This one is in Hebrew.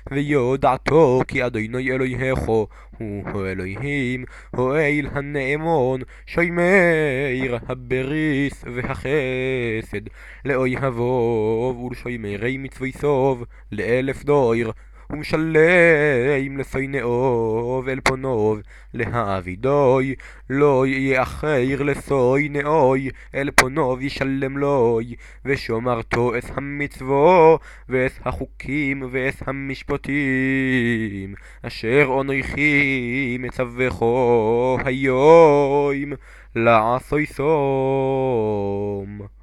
ויודעתו כי אדוני אלוהיך הוא אלוהים, הואיל הנאמון, שוימר הבריס והחסד, לאויבו ולשוימרי מצווי סוב, לאלף דויר, ומשלם לשונאו ואל פונוב להעבידוי, לא יאחר לשונאוי אל פונוב ישלם לוי, ושומרתו את המצוו ואת החוקים ואת המשפטים אשר אנוכי מצווך היום לעשויסום.